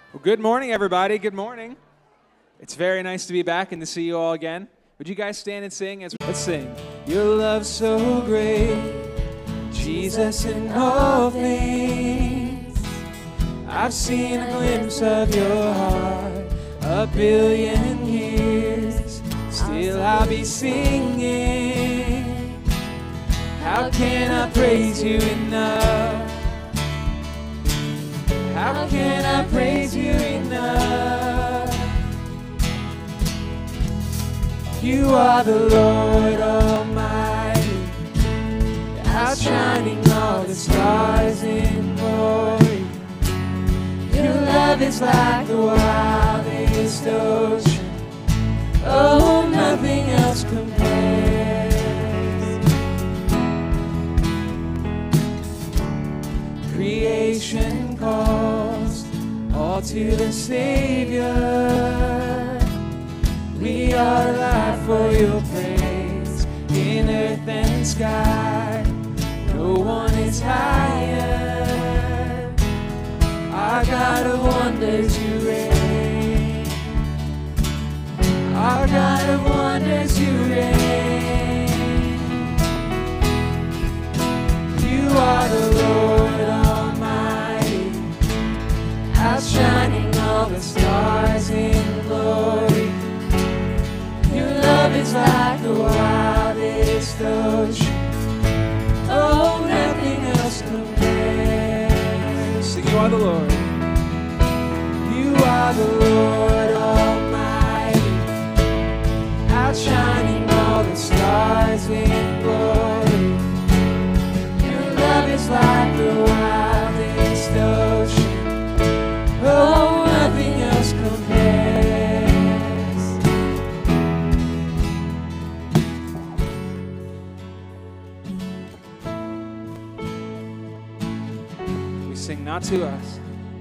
Well, good morning, everybody. Good morning. It's very nice to be back and to see you all again. Would you guys stand and sing? Let's sing. Your love's so great, Jesus, in all things. I've seen a glimpse of your heart, a billion years. Still I'll be singing. How can I praise you enough? How can I praise you enough? You are the Lord Almighty, outshining all the stars in glory. Your love is like the wildest ocean. Oh, nothing else compares. Creation calls all to the Savior. We are alive for your praise in earth and sky. No one is higher. Our God of wonders you reign. Our God of wonders you reign. You are the Lord Almighty, outshining all the stars in glory. Your love is like the wildest ocean. Oh, nothing else compares. Sing, you are the Lord. You are the Lord Almighty, outshining all the stars in glory. Your love is like the wildest ocean. Oh, nothing else compares. We sing not to us,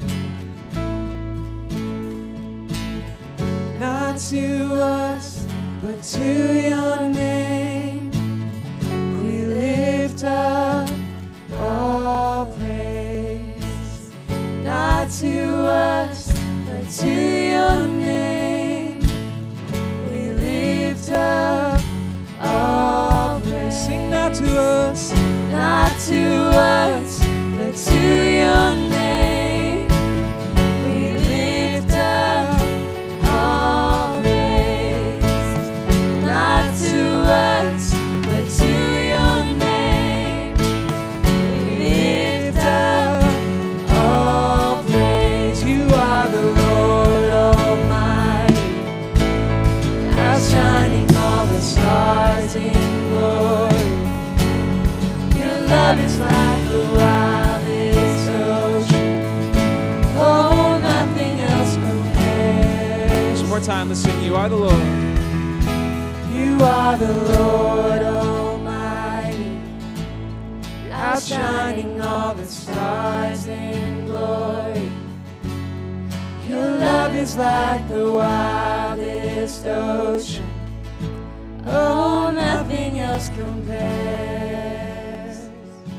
not to us, but to your name we lift up all praise. Not to us, but to your name we lift up all praise. Sing not to us, not to us, but to your name we lift up all praise. Not to us, but to your name we lift up all praise. You are the Lord Almighty, outshining all the stars in glory. Your love is like the wildest ocean. Oh, nothing else compares. One more time, let's sing. You are the Lord. You are the Lord Almighty, outshining all the stars in glory. Your love is like the wildest ocean. Oh, nothing else compares.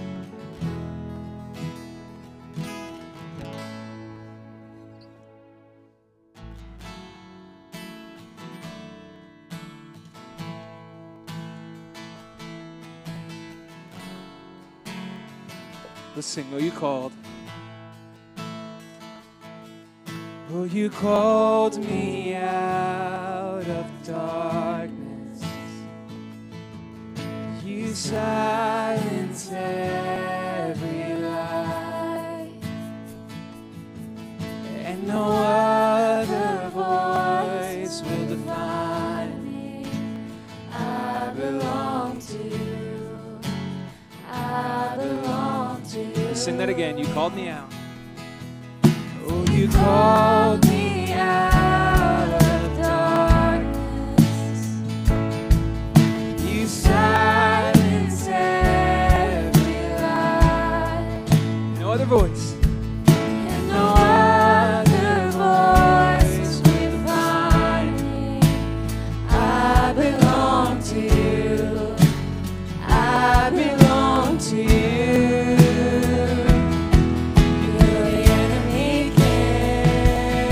Let's sing, oh, you called. Oh, you called me out of darkness. You silenced every lie, and no other voice will define me. I belong to you. I belong to you. Sing that again. You called me out. Oh, you called me out of darkness. You silenced every lie. No other voice. And no other voice will find me. I belong to you. I belong to you. The enemy came.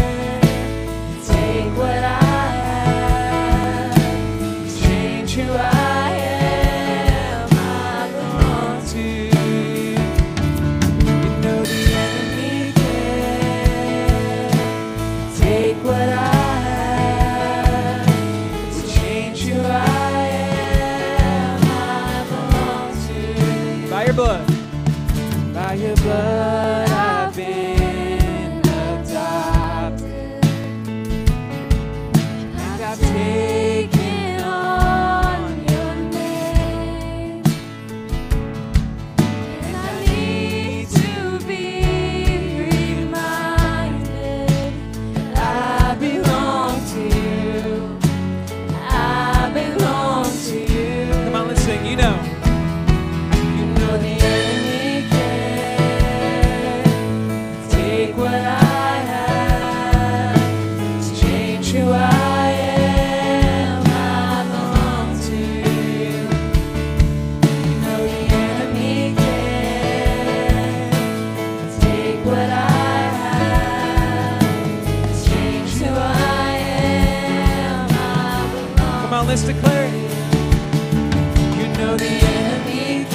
let's declare it. You know the enemy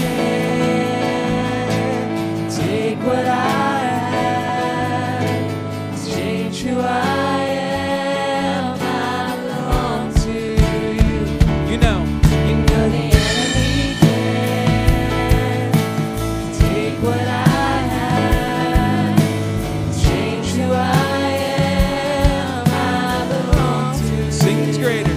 can take what I have, change who I am. I belong to you. You know the enemy can take what I have, change who I am. I belong to you. Sing's greater.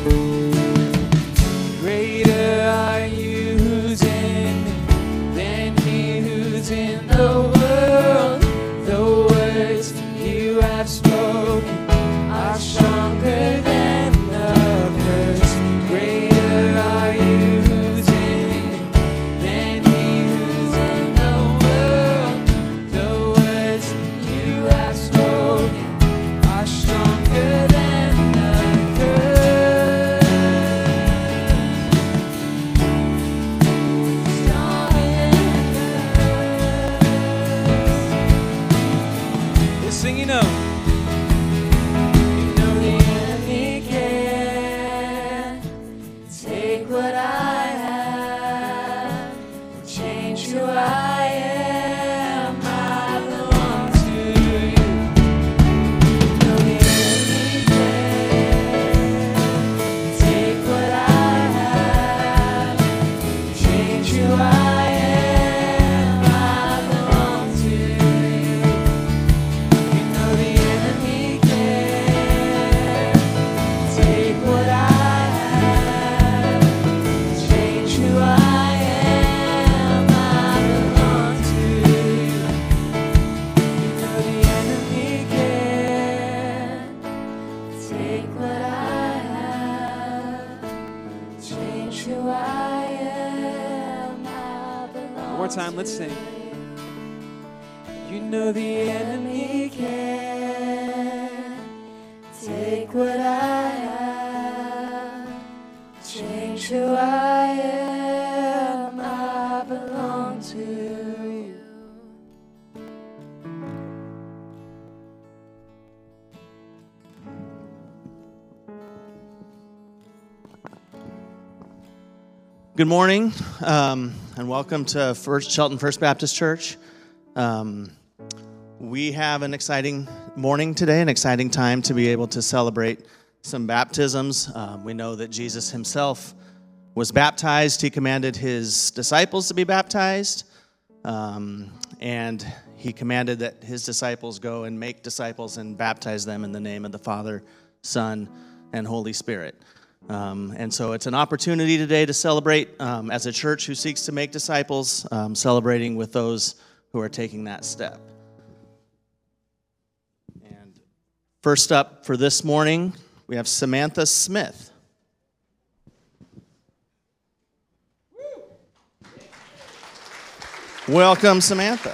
Greater are you who's in me than he who's in the world. The words you have spoken are stronger than the words. Greater are you who's in me than he who's in the world. The words you have spoken are stronger than the curse. Let's sing, you know. You know the enemy can take what I have, change who I am. I belong to you. You know the enemy can take what I have, change who I am. I belong to you. You know the enemy can take what I have, change who I am. I belong to you. You know the enemy can take what I have, change who I am. I belong. One more time, let's sing. You know the enemy can take what I have, change who I am. I belong to you. Good morning, and welcome to Shelton First Baptist Church. We have an exciting morning today, an exciting time to be able to celebrate some baptisms. We know that Jesus himself was baptized. He commanded his disciples to be baptized, and he commanded that his disciples go and make disciples and baptize them in the name of the Father, Son, and Holy Spirit. And so it's an opportunity today to celebrate as a church who seeks to make disciples, celebrating with those who are taking that step. And first up for this morning, we have Samantha Smith. Welcome, Samantha.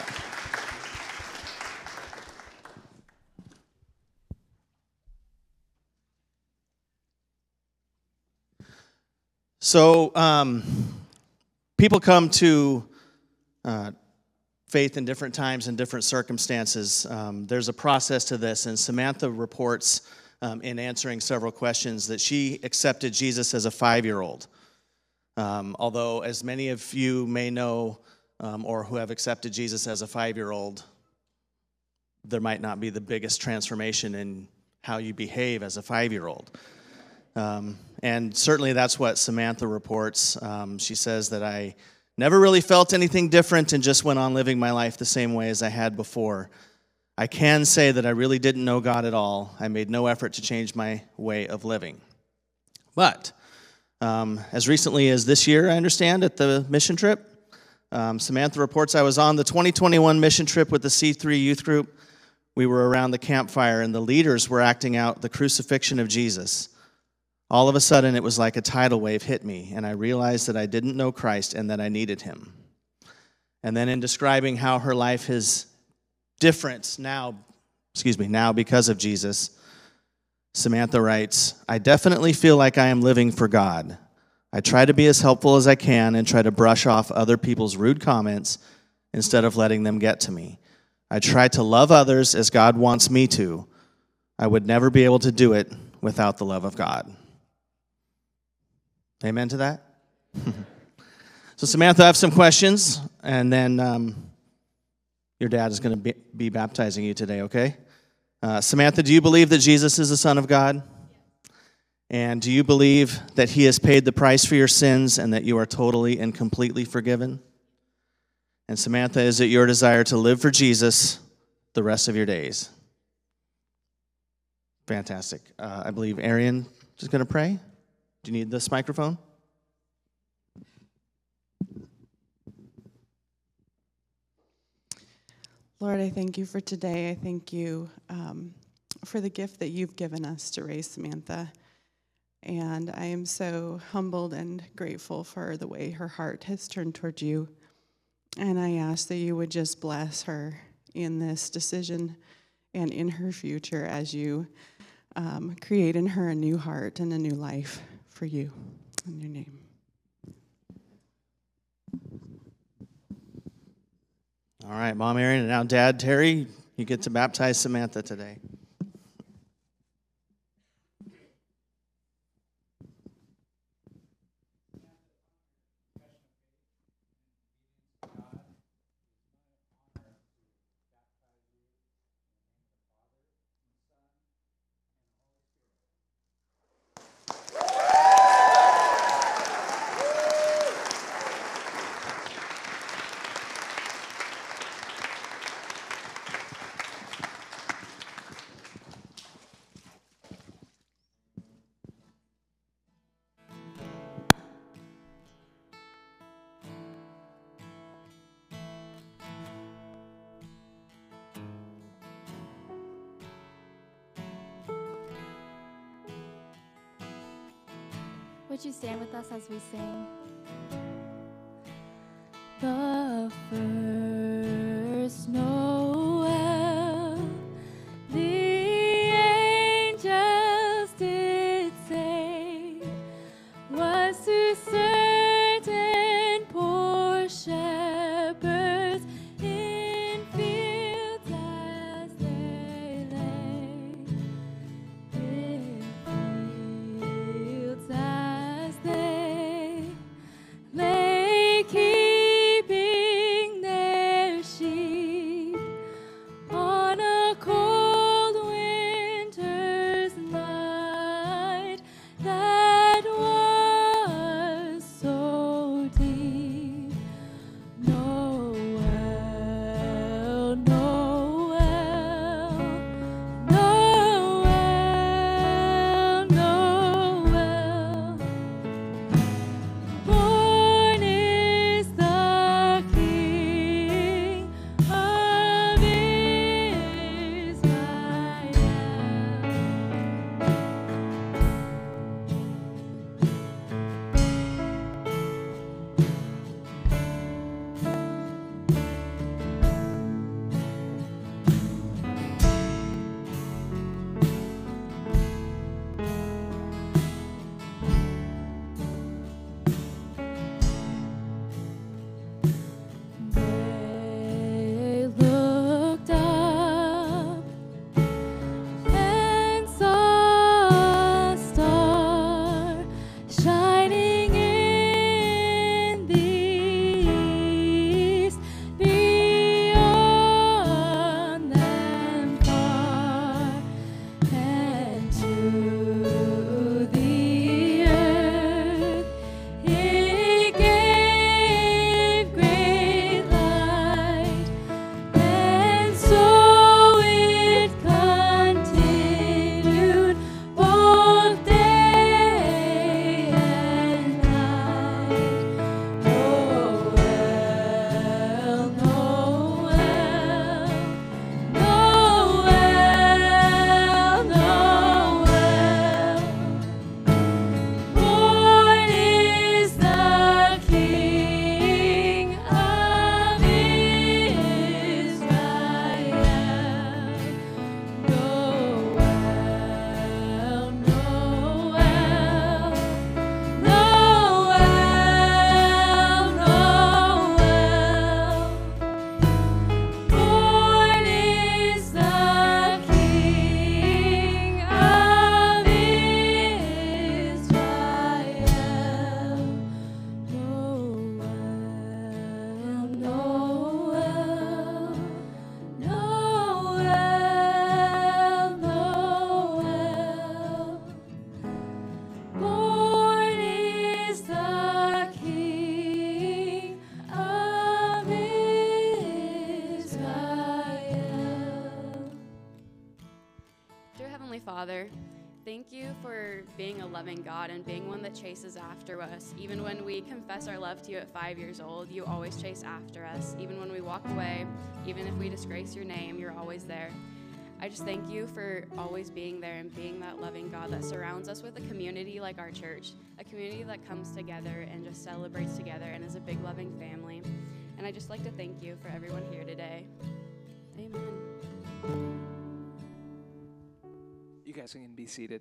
So, people come to faith in different times and different circumstances. There's a process to this, and Samantha reports in answering several questions that she accepted Jesus as a 5-year-old. Although, as many of you may know, or who have accepted Jesus as a 5-year-old, there might not be the biggest transformation in how you behave as a 5-year-old. And certainly that's what Samantha reports. She says that I never really felt anything different and just went on living my life the same way as I had before. I can say that I really didn't know God at all. I made no effort to change my way of living. But as recently as this year, I understand, at the mission trip, Samantha reports I was on the 2021 mission trip with the C3 youth group. We were around the campfire, and the leaders were acting out the crucifixion of Jesus. All of a sudden, it was like a tidal wave hit me, and I realized that I didn't know Christ and that I needed him. And then in describing how her life is different now because of Jesus, Samantha writes, I definitely feel like I am living for God. I try to be as helpful as I can and try to brush off other people's rude comments instead of letting them get to me. I try to love others as God wants me to. I would never be able to do it without the love of God. Amen to that? So Samantha, I have some questions, and then your dad is going to be baptizing you today, okay? Samantha, do you believe that Jesus is the Son of God? And do you believe that he has paid the price for your sins and that you are totally and completely forgiven? And Samantha, is it your desire to live for Jesus the rest of your days? Fantastic. I believe Arian is going to pray. Do you need this microphone? Lord, I thank you for today. I thank you for the gift that you've given us to raise Samantha. And I am so humbled and grateful for the way her heart has turned toward you. And I ask that you would just bless her in this decision and in her future as you create in her a new heart and a new life for you. In your name. All right, Mom Erin, and now Dad Terry, you get to baptize Samantha today. Would you stand with us as we sing? The first Noel, the angels did say, was to certain poor shepherds in fields as they lay. In fields as they lay, keeping their sheep. Heavenly Father, thank you for being a loving God and being one that chases after us. Even when we confess our love to you at 5 years old, you always chase after us. Even when we walk away, even if we disgrace your name, you're always there. I just thank you for always being there and being that loving God that surrounds us with a community like our church, a community that comes together and just celebrates together and is a big loving family. And I just like to thank you for everyone here today. Amen. You guys can be seated.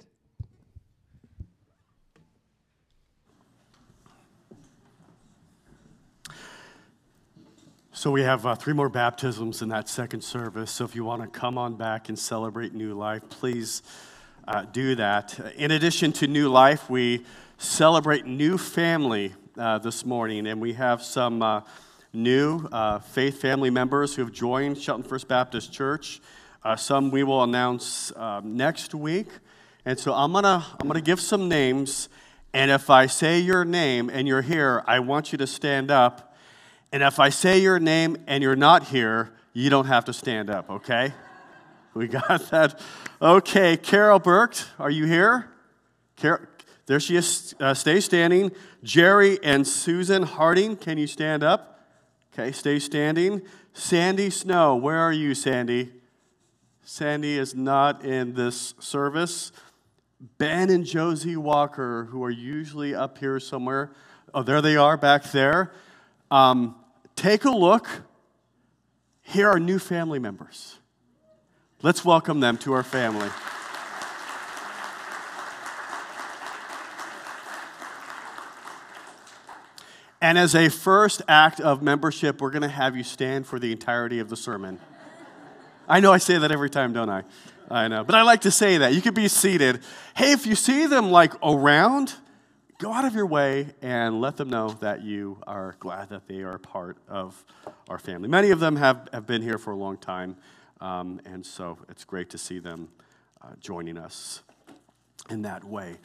So we have 3 more baptisms in that second service. So if you want to come on back and celebrate new life, please do that. In addition to new life, we celebrate new family this morning, and we have some new faith family members who have joined Shelton First Baptist Church. Some we will announce next week. And so I'm gonna give some names, and if I say your name and you're here, I want you to stand up. And if I say your name and you're not here, you don't have to stand up, okay? We got that? Okay, Carol Burke, are you here? Carol, there she is. Stay standing. Jerry and Susan Harding, can you stand up? Okay, stay standing. Sandy Snow, where are you, Sandy? Sandy is not in this service. Ben and Josie Walker, who are usually up here somewhere. Oh, there they are back there. Take a look. Here are new family members. Let's welcome them to our family. And as a first act of membership, we're going to have you stand for the entirety of the sermon. I know I say that every time, don't I? I know. But I like to say that. You could be seated. Hey, if you see them like around, go out of your way and let them know that you are glad that they are part of our family. Many of them have been here for a long time, and so it's great to see them joining us in that way.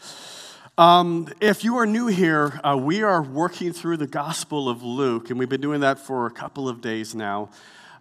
If you are new here, we are working through the Gospel of Luke, and we've been doing that for a couple of days now.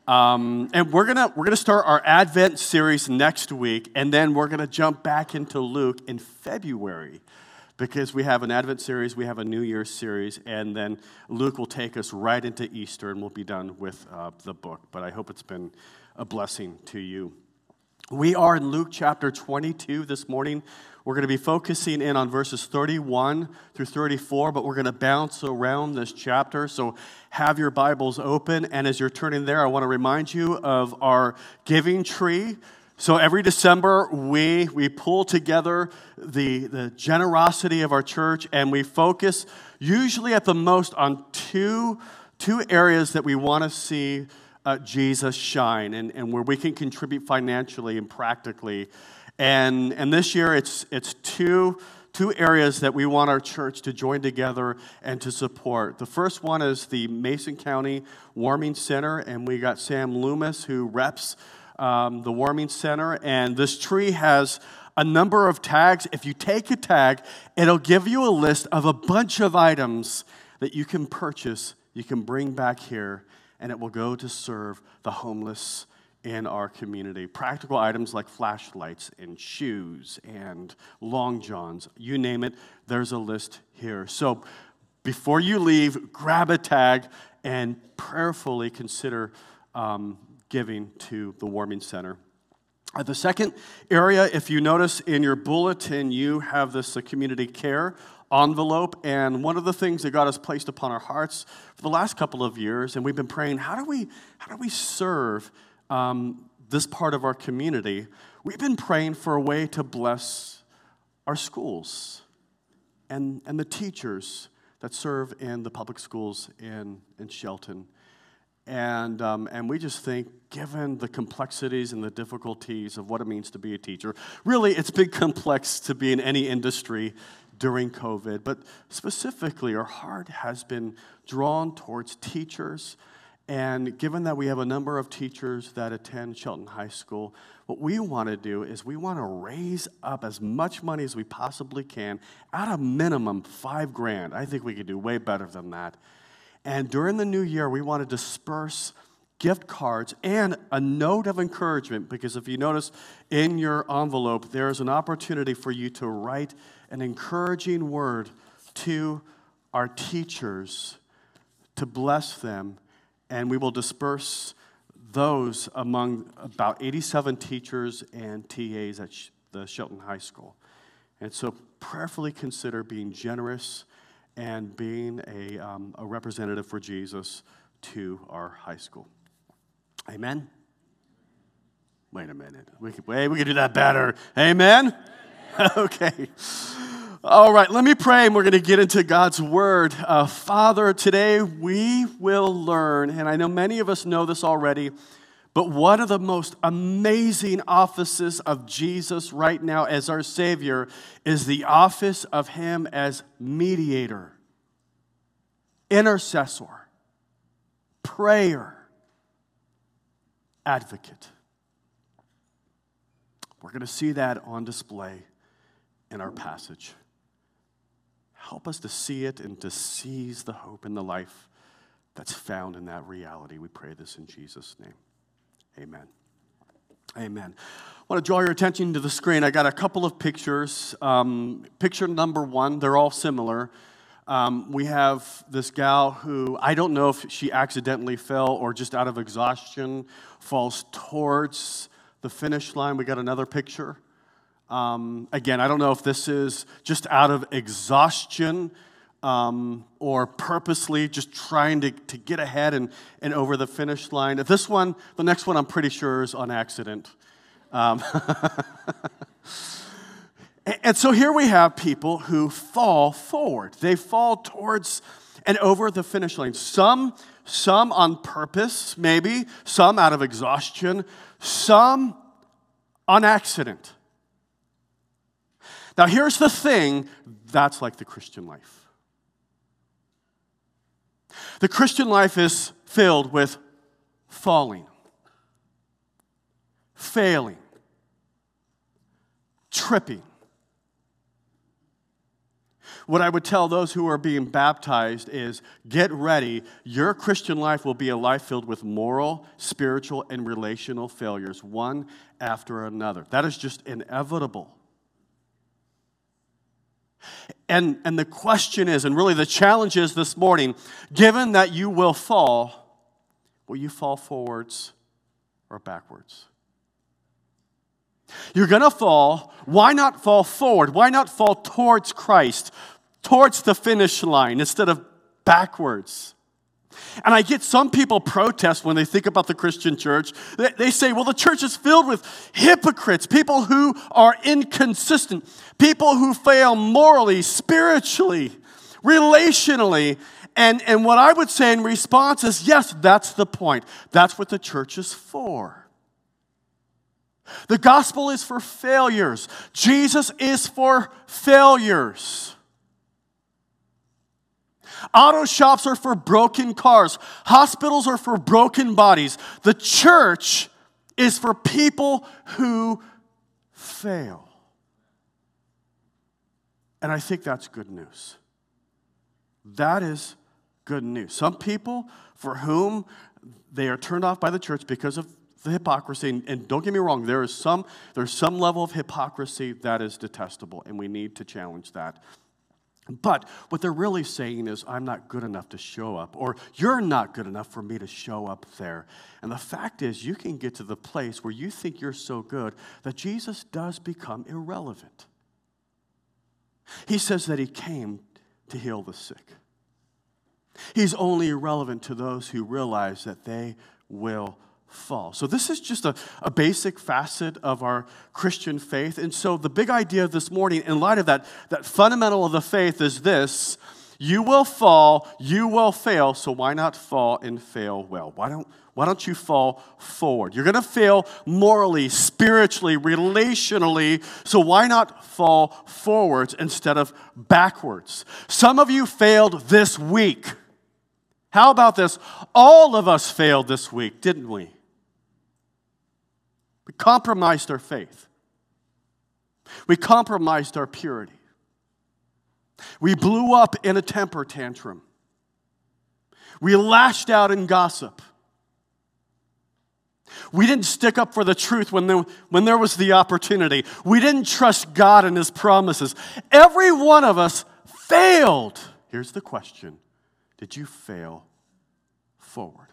And we're gonna start our Advent series next week, and then we're gonna jump back into Luke in February, because we have an Advent series, we have a New Year's series, and then Luke will take us right into Easter, and we'll be done with the book. But I hope it's been a blessing to you. We are in Luke chapter 22 this morning. We're going to be focusing in on verses 31 through 34, but we're going to bounce around this chapter. So have your Bibles open, and as you're turning there, I want to remind you of our giving tree. So every December, we pull together the generosity of our church, and we focus usually at the most on two areas that we want to see Jesus shine, and where we can contribute financially and practically. And this year, it's two areas that we want our church to join together and to support. The first one is the Mason County Warming Center, and we got Sam Loomis, who reps the Warming Center. And this tree has a number of tags. If you take a tag, it'll give you a list of a bunch of items that you can purchase, you can bring back here, and it will go to serve the homeless in our community. Practical items like flashlights and shoes and long johns, you name it, there's a list here. So before you leave, grab a tag and prayerfully consider giving to the Warming Center. The second area, if you notice in your bulletin, you have this community care envelope, and one of the things that God has placed upon our hearts for the last couple of years, and we've been praying, how do we serve this part of our community? We've been praying for a way to bless our schools and the teachers that serve in the public schools in Shelton. And we just think, given the complexities and the difficulties of what it means to be a teacher, really it's been complex to be in any industry during COVID, but specifically our heart has been drawn towards teachers. And given that we have a number of teachers that attend Shelton High School, what we want to do is we want to raise up as much money as we possibly can, at a minimum $5,000. I think we could do way better than that. And during the new year, we want to disperse gift cards, and a note of encouragement, because if you notice in your envelope, there is an opportunity for you to write an encouraging word to our teachers to bless them, and we will disperse those among about 87 teachers and TAs at the Shelton High School. And so prayerfully consider being generous and being a representative for Jesus to our high school. Amen? Wait a minute. We could do that better. Amen? Okay. All right, let me pray, and we're going to get into God's Word. Father, today we will learn, and I know many of us know this already, but one of the most amazing offices of Jesus right now as our Savior is the office of Him as mediator, intercessor, prayer, advocate. We're going to see that on display in our passage. Help us to see it and to seize the hope and the life that's found in that reality. We pray this in Jesus' name. Amen. Amen. I want to draw your attention to the screen. I got a couple of pictures. Picture number one, they're all similar. We have this gal who, I don't know if she accidentally fell or just out of exhaustion, falls towards the finish line. We got another picture. Again, I don't know if this is just out of exhaustion or purposely just trying to get ahead and over the finish line. This one, the next one, I'm pretty sure is on accident. And so here we have people who fall forward. They fall towards and over the finish line. Some on purpose, maybe. Some out of exhaustion. Some on accident. Now here's the thing, that's like the Christian life. The Christian life is filled with falling, failing, tripping. What I would tell those who are being baptized is, get ready. Your Christian life will be a life filled with moral, spiritual, and relational failures, one after another. That is just inevitable. And the question is, and really the challenge is this morning, given that you will you fall forwards or backwards? You're going to fall. Why not fall forward? Why not fall towards Christ, towards the finish line instead of backwards? And I get some people protest when they think about the Christian church. They say, well, the church is filled with hypocrites, people who are inconsistent, people who fail morally, spiritually, relationally. And what I would say in response is, yes, that's the point. That's what the church is for. The gospel is for failures. Jesus is for failures. Auto shops are for broken cars. Hospitals are for broken bodies. The church is for people who fail. And I think that's good news. That is good news. Some people for whom they are turned off by the church because of the hypocrisy, and don't get me wrong, there's some level of hypocrisy that is detestable, and we need to challenge that. But what they're really saying is, I'm not good enough to show up, or you're not good enough for me to show up there. And the fact is, you can get to the place where you think you're so good that Jesus does become irrelevant. He says that He came to heal the sick. He's only irrelevant to those who realize that they will fall. So this is just a basic facet of our Christian faith. And so the big idea this morning, in light of that fundamental of the faith is this: you will fall, you will fail, so why not fall and fail well? Why don't you fall forward? You're going to fail morally, spiritually, relationally, so why not fall forwards instead of backwards? Some of you failed this week. How about this? All of us failed this week, didn't we? We compromised our faith. We compromised our purity. We blew up in a temper tantrum. We lashed out in gossip. We didn't stick up for the truth when there was the opportunity. We didn't trust God and his promises. Every one of us failed. Here's the question. Did you fail forward?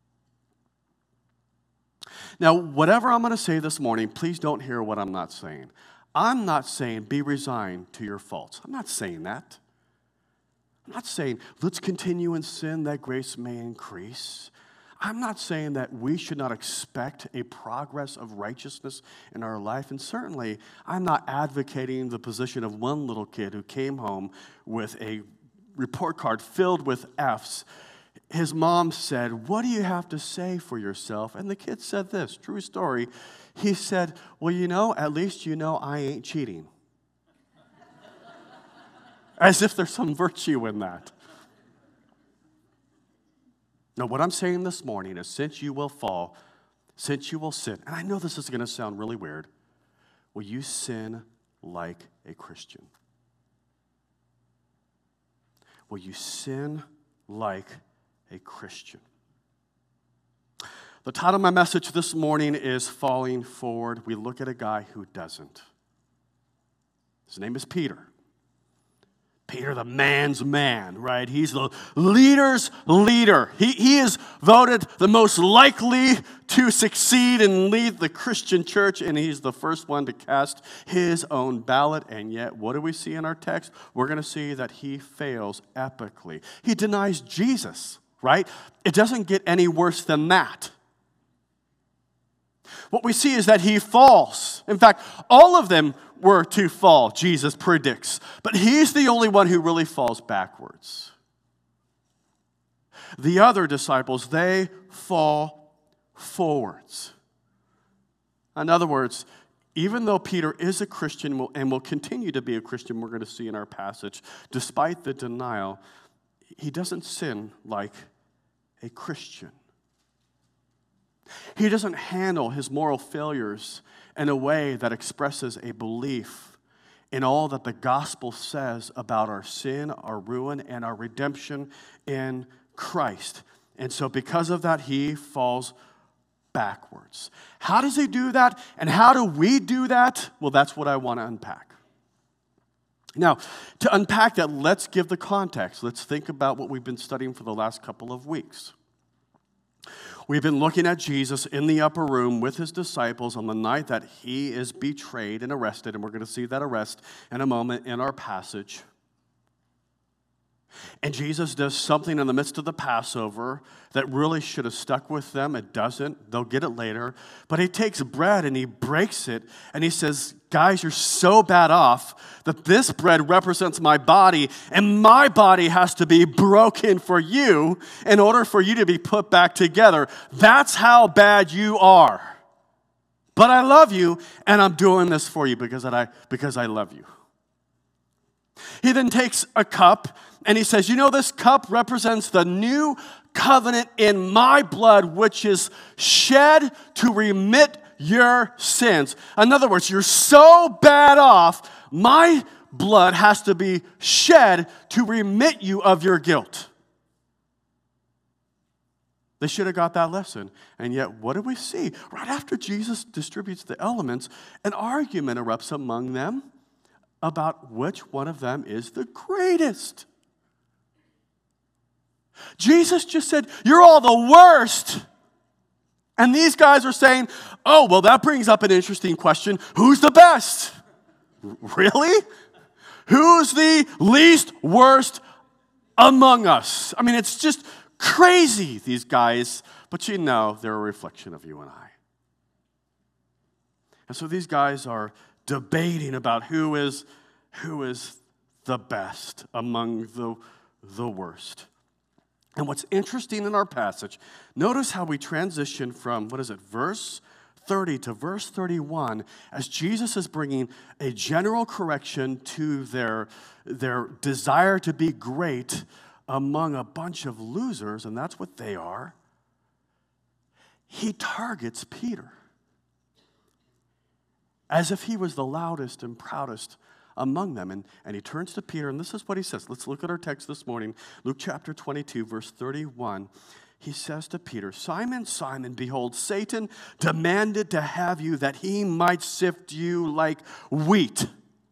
Now, whatever I'm going to say this morning, please don't hear what I'm not saying. I'm not saying be resigned to your faults. I'm not saying that. I'm not saying let's continue in sin that grace may increase. I'm not saying that we should not expect a progress of righteousness in our life. And certainly, I'm not advocating the position of one little kid who came home with a report card filled with F's. His mom said, "What do you have to say for yourself?" And the kid said this, true story. He said, "Well, at least you know I ain't cheating." As if there's some virtue in that. Now, what I'm saying this morning is since you will fall, since you will sin, and I know this is going to sound really weird, will you sin like a Christian? Will you sin like a Christian? The title of my message this morning is Falling Forward. We look at a guy who doesn't. His name is Peter. Peter, the man's man, right? He's the leader's leader. He is voted the most likely to succeed and lead the Christian church, and he's the first one to cast his own ballot. And yet, what do we see in our text? We're going to see that he fails epically. He denies Jesus, right? It doesn't get any worse than that. What we see is that he falls. In fact, all of them were to fall, Jesus predicts. But he's the only one who really falls backwards. The other disciples, they fall forwards. In other words, even though Peter is a Christian and will continue to be a Christian, we're going to see in our passage, despite the denial, he doesn't sin like a Christian. He doesn't handle his moral failures in a way that expresses a belief in all that the gospel says about our sin, our ruin, and our redemption in Christ. And so because of that, he falls backwards. How does he do that? And how do we do that? Well, that's what I want to unpack. Now, to unpack that, let's give the context. Let's think about what we've been studying for the last couple of weeks. We've been looking at Jesus in the upper room with his disciples on the night that he is betrayed and arrested, and we're going to see that arrest in a moment in our passage. And Jesus does something in the midst of the Passover that really should have stuck with them. It doesn't. They'll get it later. But he takes bread and he breaks it, and he says, "Guys, you're so bad off that this bread represents my body, and my body has to be broken for you in order for you to be put back together. That's how bad you are. But I love you, and I'm doing this for you because I love you." He then takes a cup, and he says, "This cup represents the new covenant in my blood, which is shed to remit your sins." In other words, you're so bad off, my blood has to be shed to remit you of your guilt. They should have got that lesson. And yet, what do we see? Right after Jesus distributes the elements, an argument erupts among them about which one of them is the greatest. Jesus just said, "You're all the worst." And these guys are saying, "Oh, well, that brings up an interesting question. Who's the best?" Really? Who's the least worst among us? I mean, it's just crazy, these guys. But they're a reflection of you and I. And so these guys are debating about who is the best among the worst. And what's interesting in our passage, notice how we transition from, verse 30 to verse 31, as Jesus is bringing a general correction to their desire to be great among a bunch of losers, and that's what they are. He targets Peter as if he was the loudest and proudest among them. And he turns to Peter, and this is what he says. Let's look at our text this morning, Luke chapter 22, verse 31. he says to Peter, Simon, Simon, behold, Satan demanded to have you that he might sift you like wheat.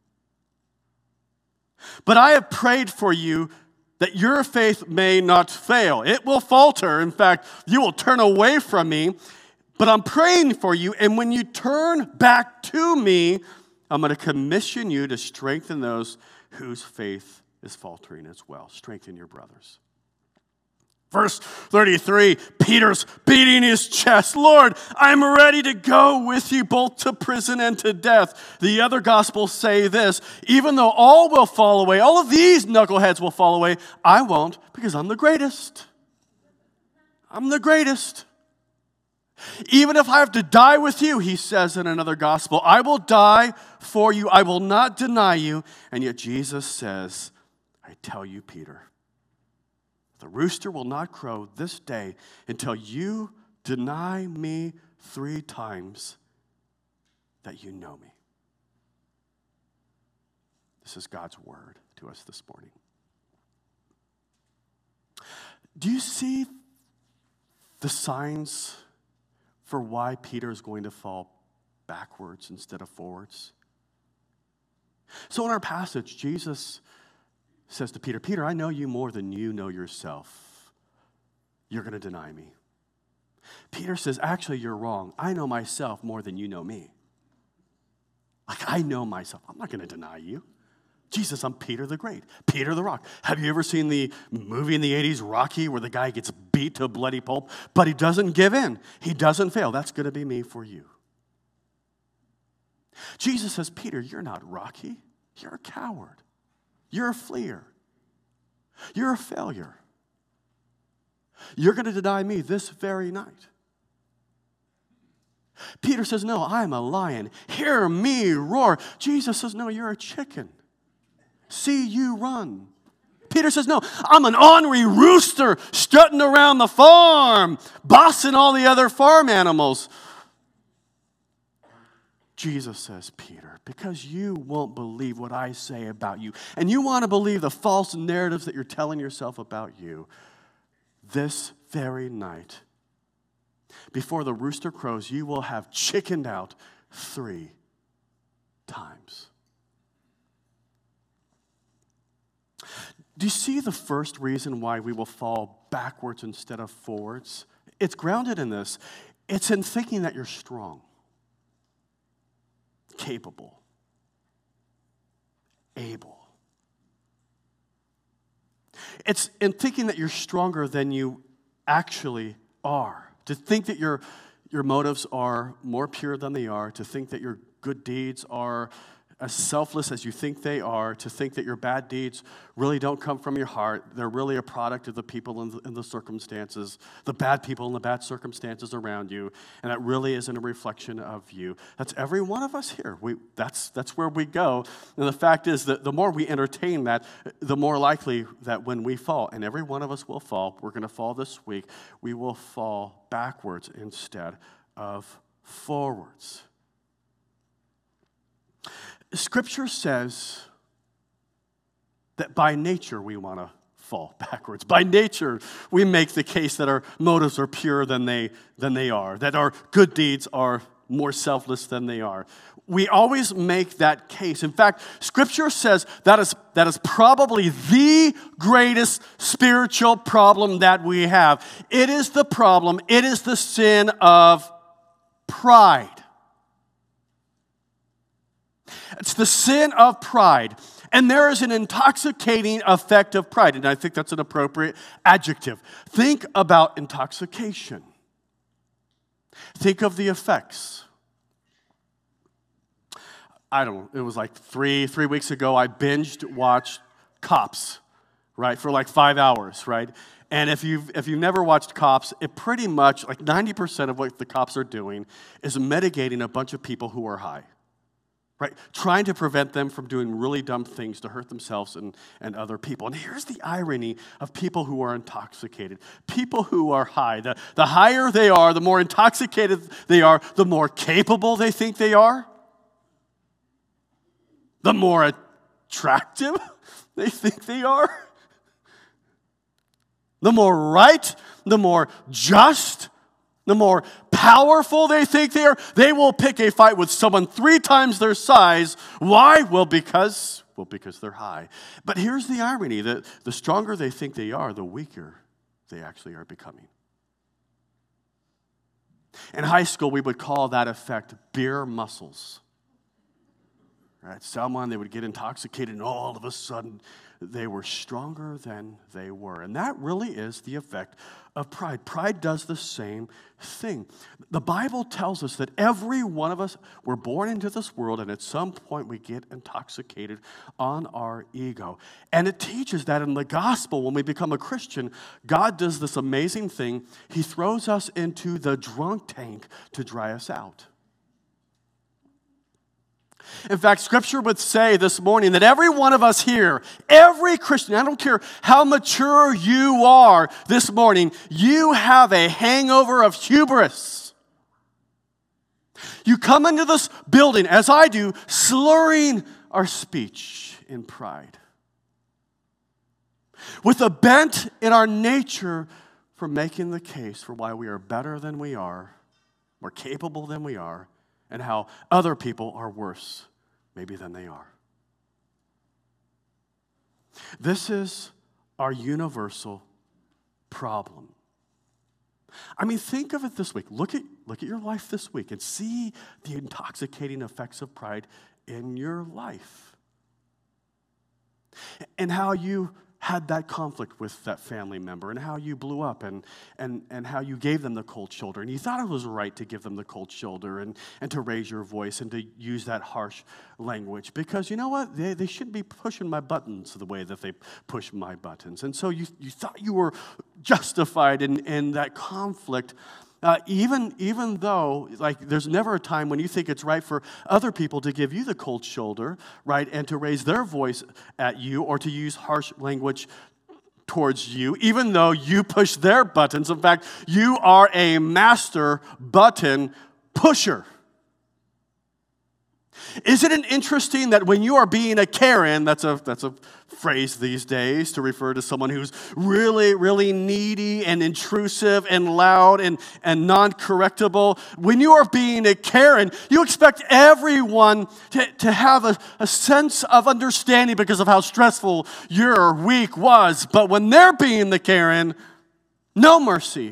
But I have prayed for you that your faith may not fail. It will falter. In fact, you will turn away from me, but I'm praying for you. And when you turn back to me, I'm going to commission you to strengthen those whose faith is faltering as well. Strengthen your brothers. Verse 33, Peter's beating his chest. Lord, I'm ready to go with you both to prison and to death. The other gospels say this, even though all will fall away, all of these knuckleheads will fall away, I won't, because I'm the greatest. I'm the greatest. Even if I have to die with you, he says in another gospel, I will die for you. I will not deny you. And yet Jesus says, I tell you, Peter, the rooster will not crow this day until you deny me 3 times that you know me. This is God's word to us this morning. Do you see the signs for why Peter is going to fall backwards instead of forwards? So in our passage, Jesus says to Peter, Peter, I know you more than you know yourself. You're going to deny me. Peter says, actually, you're wrong. I know myself more than you know me. Like, I know myself. I'm not going to deny you. Jesus, I'm Peter the Great, Peter the Rock. Have you ever seen the movie in the 80s, Rocky, where the guy gets beat to a bloody pulp, but he doesn't give in. He doesn't fail. That's going to be me for you. Jesus says, Peter, you're not Rocky. You're a coward. You're a fleer. You're a failure. You're going to deny me this very night. Peter says, no, I'm a lion. Hear me roar. Jesus says, no, you're a chicken. See you run. Peter says, no, I'm an ornery rooster strutting around the farm, bossing all the other farm animals. Jesus says, Peter, because you won't believe what I say about you, and you want to believe the false narratives that you're telling yourself about you, this very night, before the rooster crows, you will have chickened out 3 times. Do you see the first reason why we will fall backwards instead of forwards? It's grounded in this. It's in thinking that you're strong, capable, able. It's in thinking that you're stronger than you actually are. To think that your motives are more pure than they are. To think that your good deeds are as selfless as you think they are. To think that your bad deeds really don't come from your heart. They're really a product of the people and the circumstances, the bad people and the bad circumstances around you, and that really isn't a reflection of you. That's every one of us here. That's where we go. And the fact is that the more we entertain that, the more likely that when we fall, and every one of us will fall, we're going to fall this week, we will fall backwards instead of forwards. Scripture says that by nature we want to fall backwards. By nature, we make the case that our motives are purer than they are, that our good deeds are more selfless than they are. We always make that case. In fact, Scripture says that is probably the greatest spiritual problem that we have. It is the problem, it is the sin of pride. It's the sin of pride. And there is an intoxicating effect of pride. And I think that's an appropriate adjective. Think about intoxication. Think of the effects. I don't know, it was like three weeks ago, I watched Cops, right, for like 5 hours, right? And if you've never watched Cops, it pretty much, like 90% of what the cops are doing is mitigating a bunch of people who are high. Right? Trying to prevent them from doing really dumb things to hurt themselves and other people. And here's the irony of people who are intoxicated. People who are high. The higher they are, the more intoxicated they are, the more capable they think they are. The more attractive they think they are. the more right, the more just, the more powerful they think they are, they will pick a fight with someone 3 times their size. Why? Well, because they're high. But here's the irony, that the stronger they think they are, the weaker they actually are becoming. In high school, we would call that effect beer muscles. Right? Someone, they would get intoxicated, and all of a sudden, they were stronger than they were. And that really is the effect of pride. Pride does the same thing. The Bible tells us that every one of us, we're born into this world, and at some point we get intoxicated on our ego. And it teaches that in the gospel, when we become a Christian, God does this amazing thing. He throws us into the drunk tank to dry us out. In fact, Scripture would say this morning that every one of us here, every Christian, I don't care how mature you are this morning, you have a hangover of hubris. You come into this building, as I do, slurring our speech in pride, with a bent in our nature for making the case for why we are better than we are, more capable than we are, and how other people are worse, maybe, than they are. This is our universal problem. I mean, think of it this week. Look at your life this week and see the intoxicating effects of pride in your life. And how you had that conflict with that family member, and how you blew up, and how you gave them the cold shoulder, and you thought it was right to give them the cold shoulder, and to raise your voice and to use that harsh language, because you know what? They shouldn't be pushing my buttons the way that they push my buttons. And so you thought you were justified in that conflict, even though, like, there's never a time when you think it's right for other people to give you the cold shoulder, right, and to raise their voice at you, or to use harsh language towards you, even though you push their buttons. In fact, you are a master button pusher. Isn't it interesting that when you are being a Karen, that's a phrase these days to refer to someone who's really, really needy and intrusive and loud and non-correctable. When you are being a Karen, you expect everyone to have a sense of understanding because of how stressful your week was. But when they're being the Karen, no mercy,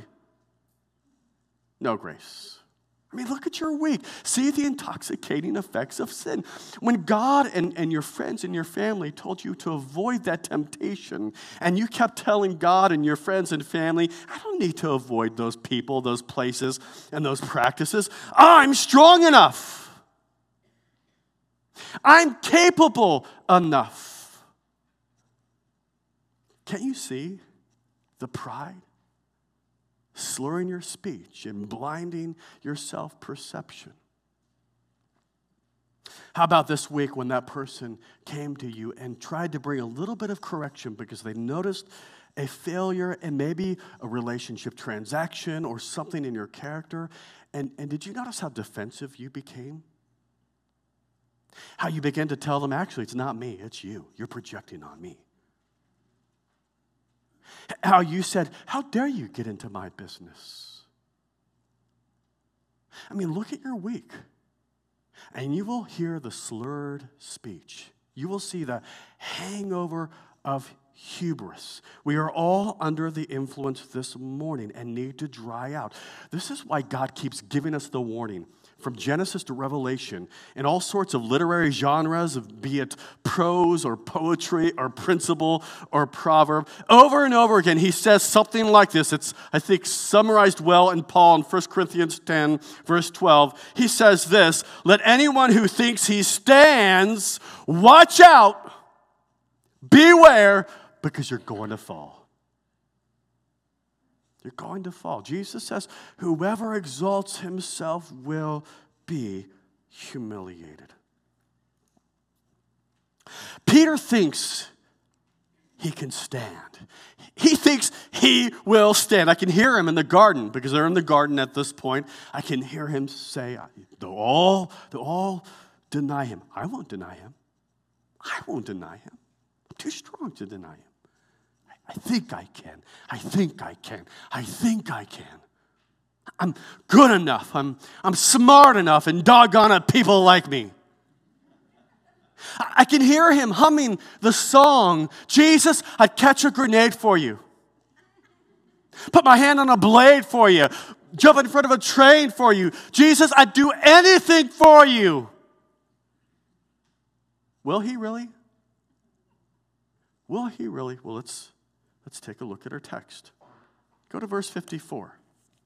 no grace. I mean, look at your week. See the intoxicating effects of sin. When God and your friends and your family told you to avoid that temptation, and you kept telling God and your friends and family, I don't need to avoid those people, those places, and those practices. I'm strong enough. I'm capable enough. Can't you see the pride? Slurring your speech and blinding your self-perception. How about this week when that person came to you and tried to bring a little bit of correction because they noticed a failure in maybe a relationship transaction or something in your character, and did you notice how defensive you became? How you began to tell them, actually, it's not me, it's you. You're projecting on me. How you said, how dare you get into my business? I mean, look at your week, and you will hear the slurred speech. You will see the hangover of hubris. We are all under the influence this morning and need to dry out. This is why God keeps giving us the warning. From Genesis to Revelation, in all sorts of literary genres, be it prose or poetry or principle or proverb, over and over again, he says something like this. It's, I think, summarized well in Paul in 1 Corinthians 10, verse 12. He says this, let anyone who thinks he stands, watch out, beware, because you're going to fall. You're going to fall. Jesus says, whoever exalts himself will be humiliated. Peter thinks he can stand. He thinks he will stand. I can hear him in the garden, because they're in the garden at this point. I can hear him say, they'll all deny him. I won't deny him. I won't deny him. I'm too strong to deny him. I think I can. I think I can. I think I can. I'm good enough. I'm smart enough, and doggone it, people like me. I can hear him humming the song, Jesus, I'd catch a grenade for you. Put my hand on a blade for you. Jump in front of a train for you. Jesus, I'd do anything for you. Will he really? Will he really? Well, let's take a look at our text. Go to verse 54.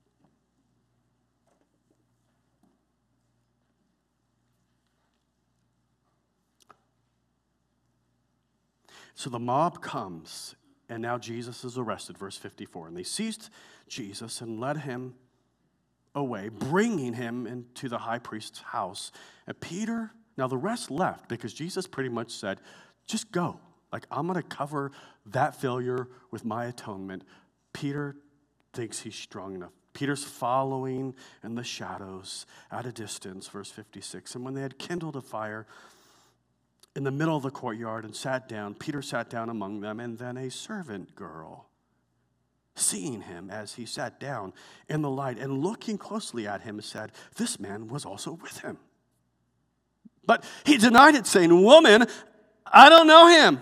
So the mob comes, and now Jesus is arrested, verse 54. And they seized Jesus and led him away, bringing him into the high priest's house. And Peter, now the rest left because Jesus pretty much said, just go. Like, I'm going to cover that failure with my atonement. Peter thinks he's strong enough. Peter's following in the shadows at a distance, verse 56. And when they had kindled a fire in the middle of the courtyard and sat down, Peter sat down among them, and then a servant girl, seeing him as he sat down in the light and looking closely at him, said, this man was also with him. But he denied it, saying, woman, I don't know him.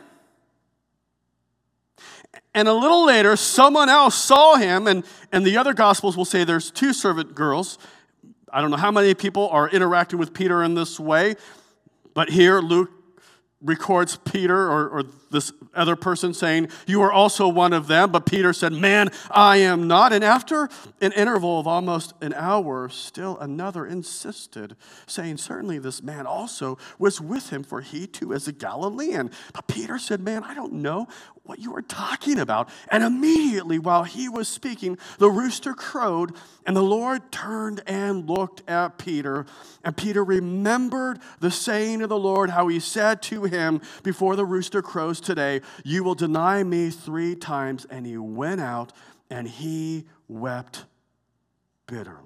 And a little later, someone else saw him, and the other Gospels will say there's two servant girls. I don't know how many people are interacting with Peter in this way, but here Luke records Peter or this other person saying, you are also one of them. But Peter said, man, I am not. And after an interval of almost an hour, still another insisted, saying, certainly this man also was with him, for he too is a Galilean. But Peter said, man, I don't know what you are talking about. And immediately while he was speaking, the rooster crowed, and the Lord turned and looked at Peter. And Peter remembered the saying of the Lord, how he said to him before the rooster crows today, you will deny me 3 times. And he went out and he wept bitterly.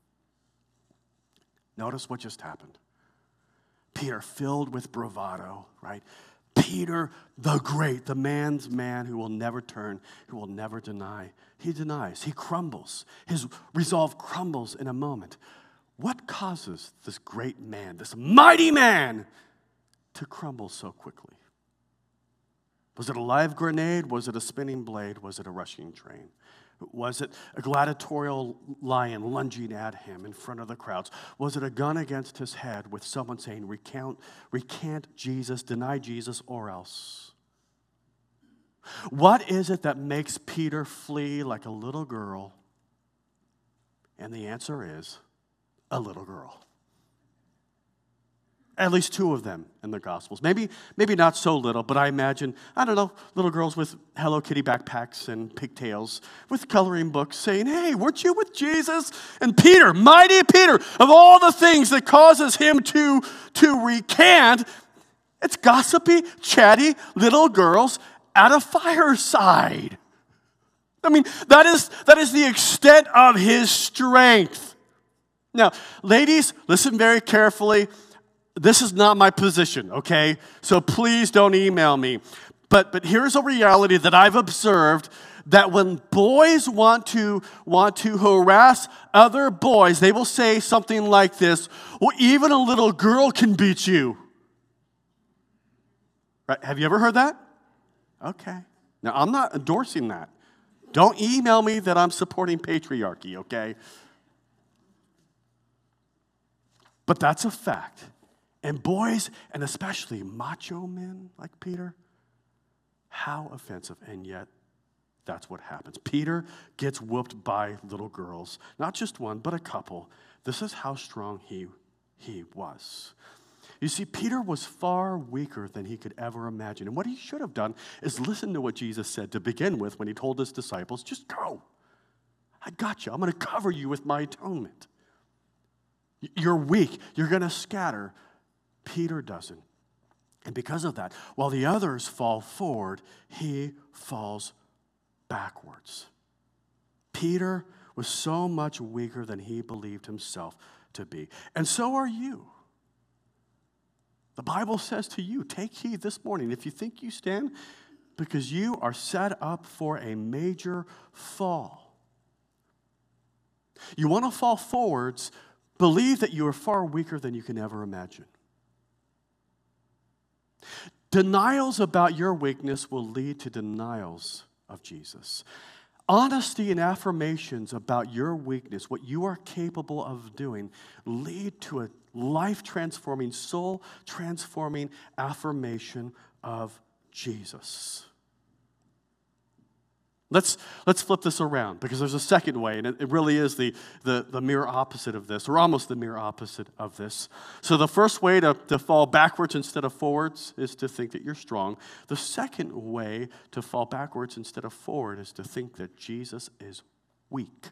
Notice what just happened. Peter, filled with bravado, right? Peter, the great, the man's man who will never turn, who will never deny. He denies. He crumbles. His resolve crumbles in a moment. What causes this great man, this mighty man, to crumble so quickly? Was it a live grenade? Was it a spinning blade? Was it a rushing train? Was it a gladiatorial lion lunging at him in front of the crowds? Was it a gun against his head with someone saying, recant Jesus, deny Jesus, or else? What is it that makes Peter flee like a little girl? And the answer is a little girl. At least 2 of them in the Gospels. Maybe not so little, but I imagine, I don't know, little girls with Hello Kitty backpacks and pigtails with coloring books saying, hey, weren't you with Jesus? And Peter, mighty Peter, of all the things that causes him to recant, it's gossipy, chatty little girls at a fireside. I mean, that is the extent of his strength. Now, ladies, listen very carefully. This is not my position, okay? So please don't email me. But here's a reality that I've observed, that when boys want to harass other boys, they will say something like this, well, even a little girl can beat you. Right? Have you ever heard that? Okay. Now, I'm not endorsing that. Don't email me that I'm supporting patriarchy, okay? But that's a fact. And boys, and especially macho men like Peter, how offensive. And yet, that's what happens. Peter gets whooped by little girls. Not just one, but a couple. This is how strong he was. You see, Peter was far weaker than he could ever imagine. And what he should have done is listen to what Jesus said to begin with when he told his disciples, just go. I got you. I'm going to cover you with my atonement. You're weak. You're going to scatter. Peter doesn't. And because of that, while the others fall forward, he falls backwards. Peter was so much weaker than he believed himself to be. And so are you. The Bible says to you, take heed this morning. If you think you stand, because you are set up for a major fall. You want to fall forwards, believe that you are far weaker than you can ever imagine. Denials about your weakness will lead to denials of Jesus. Honesty and affirmations about your weakness, what you are capable of doing, lead to a life-transforming, soul-transforming affirmation of Jesus. Let's flip this around, because there's a second way, and it really is the mirror opposite of this, or almost the mirror opposite of this. So the first way to fall backwards instead of forwards is to think that you're strong. The second way to fall backwards instead of forward is to think that Jesus is weak.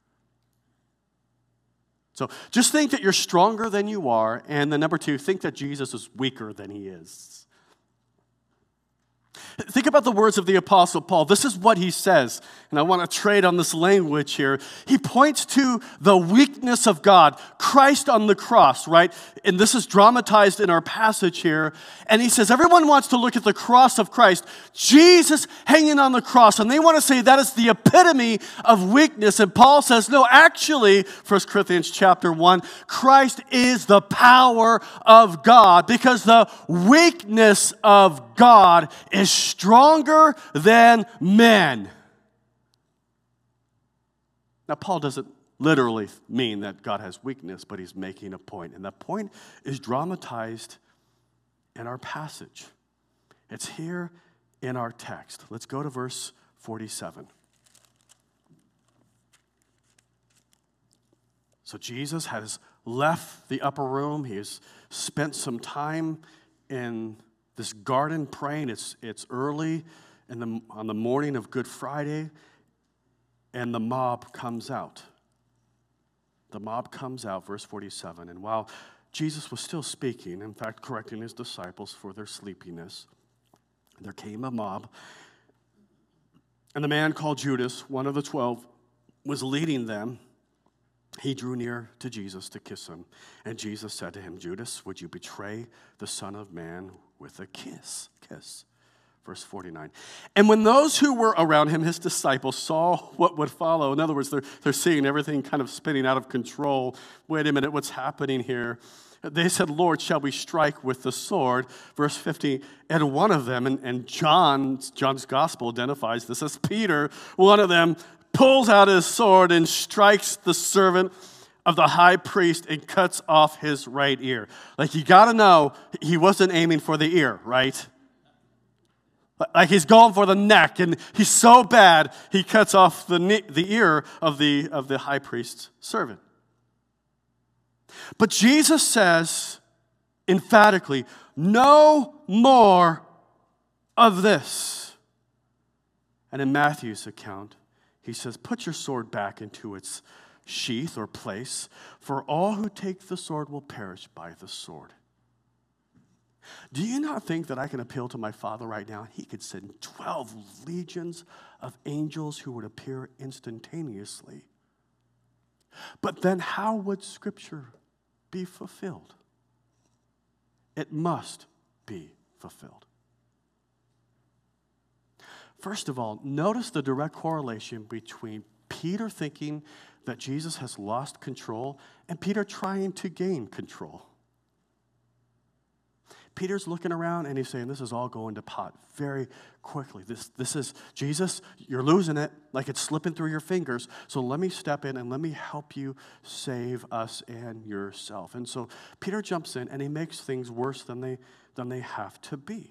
So just think that you're stronger than you are, and then number two, think that Jesus is weaker than he is. Think about the words of the Apostle Paul. This is what he says, and I want to trade on this language here. He points to the weakness of God, Christ on the cross, right? And this is dramatized in our passage here. And he says, everyone wants to look at the cross of Christ, Jesus hanging on the cross, and they want to say that is the epitome of weakness. And Paul says, no, actually, 1 Corinthians chapter 1, Christ is the power of God, because the weakness of God is stronger than men. Now, Paul doesn't literally mean that God has weakness, but he's making a point. And that point is dramatized in our passage. It's here in our text. Let's go to verse 47. So Jesus has left the upper room. He has spent some time in this garden praying. It's early on the morning of Good Friday, and the mob comes out. The mob comes out, verse 47. And while Jesus was still speaking, in fact, correcting his disciples for their sleepiness, there came a mob. And the man called Judas, one of the 12, was leading them. He drew near to Jesus to kiss him. And Jesus said to him, Judas, would you betray the Son of Man with a kiss? Kiss. Verse 49. And when those who were around him, his disciples, saw what would follow, in other words, they're seeing everything kind of spinning out of control. Wait a minute, what's happening here? They said, Lord, shall we strike with the sword? Verse 50, and one of them, and John's gospel identifies this as Peter, one of them pulls out his sword and strikes the servant of the high priest and cuts off his right ear. Like, you got to know, he wasn't aiming for the ear, right? Like, he's going for the neck, and he's so bad, he cuts off the ear of the high priest's servant. But Jesus says emphatically, no more of this. And in Matthew's account, he says, put your sword back into its sheath or place, for all who take the sword will perish by the sword. Do you not think that I can appeal to my Father right now? He could send 12 legions of angels who would appear instantaneously. But then how would Scripture be fulfilled? It must be fulfilled. First of all, notice the direct correlation between Peter thinking that Jesus has lost control and Peter trying to gain control. Peter's looking around and he's saying, this is all going to pot very quickly. This is, Jesus, you're losing it, like it's slipping through your fingers. So let me step in and let me help you save us and yourself. And so Peter jumps in and he makes things worse than they have to be.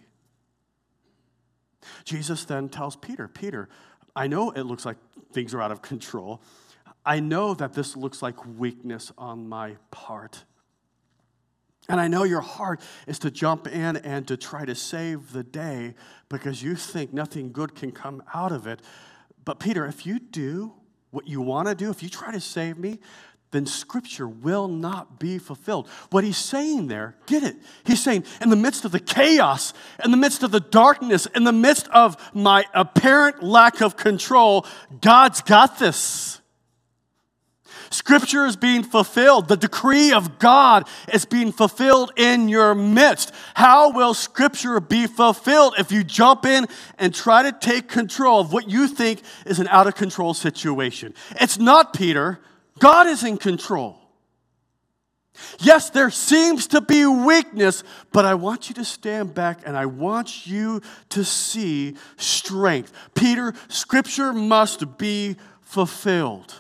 Jesus then tells Peter, Peter, I know it looks like things are out of control. I know that this looks like weakness on my part. And I know your heart is to jump in and to try to save the day because you think nothing good can come out of it. But Peter, if you do what you want to do, if you try to save me, then Scripture will not be fulfilled. What he's saying there, get it? He's saying, in the midst of the chaos, in the midst of the darkness, in the midst of my apparent lack of control, God's got this. Scripture is being fulfilled. The decree of God is being fulfilled in your midst. How will Scripture be fulfilled if you jump in and try to take control of what you think is an out-of-control situation? It's not, Peter. God is in control. Yes, there seems to be weakness, but I want you to stand back and I want you to see strength. Peter, Scripture must be fulfilled.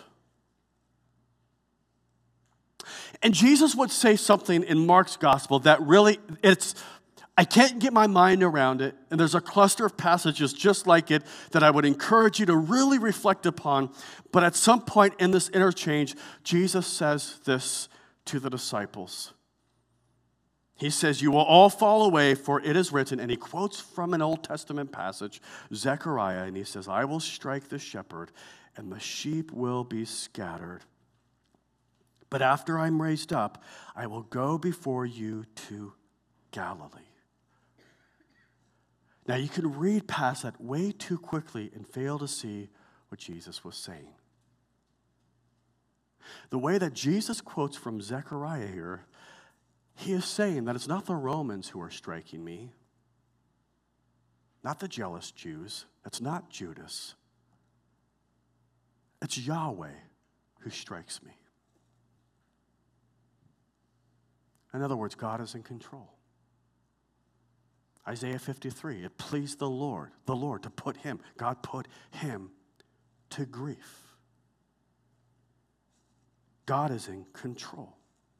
And Jesus would say something in Mark's gospel that really, I can't get my mind around it, and there's a cluster of passages just like it that I would encourage you to really reflect upon. But at some point in this interchange, Jesus says this to the disciples. He says, "You will all fall away, for it is written," and he quotes from an Old Testament passage, Zechariah, and he says, "I will strike the shepherd, and the sheep will be scattered. But after I'm raised up, I will go before you to Galilee." Now, you can read past that way too quickly and fail to see what Jesus was saying. The way that Jesus quotes from Zechariah here, he is saying that it's not the Romans who are striking me, not the jealous Jews, it's not Judas. It's Yahweh who strikes me. In other words, God is in control. Isaiah 53, it pleased the Lord to put him, God put him to grief. God is in control.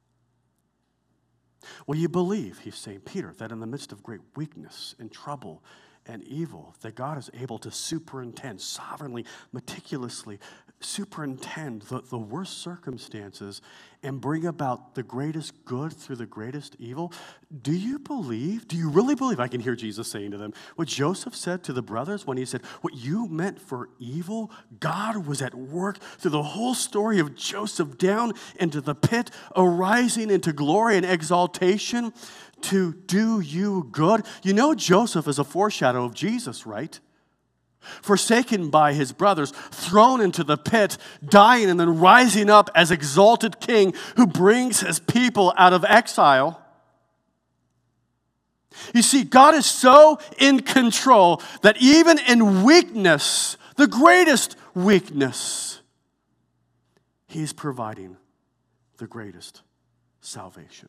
Will you believe, he's saying, Peter, that in the midst of great weakness and trouble and evil, that God is able to superintend, sovereignly, meticulously superintend the worst circumstances and bring about the greatest good through the greatest evil? Do you really believe, I can hear Jesus saying to them, what Joseph said to the brothers when he said, what you meant for evil, God was at work through the whole story of Joseph down into the pit, arising into glory and exaltation to do you good. You know Joseph is a foreshadow of Jesus, right? Forsaken by his brothers, thrown into the pit, dying, and then rising up as exalted king who brings his people out of exile. You see, God is so in control that even in weakness, the greatest weakness, he's providing the greatest salvation.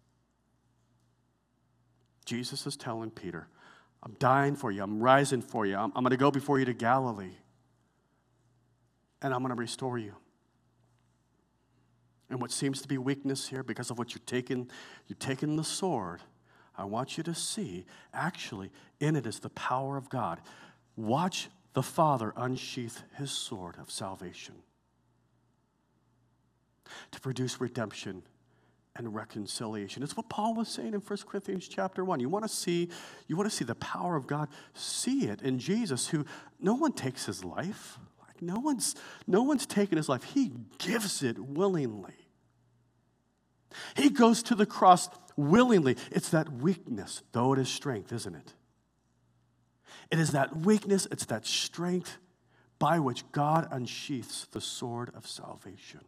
Jesus is telling Peter, I'm dying for you. I'm rising for you. I'm going to go before you to Galilee. And I'm going to restore you. And what seems to be weakness here, because of what you've taken the sword, I want you to see, actually, in it is the power of God. Watch the Father unsheath his sword of salvation to produce redemption and reconciliation. It's what Paul was saying in 1 Corinthians chapter 1. You want to see the power of God? See it in Jesus, who no one takes his life. Like no one's taken his life. He gives it willingly. He goes to the cross willingly. It's that weakness, though it is strength, isn't it? It is that weakness, it's that strength by which God unsheaths the sword of salvation.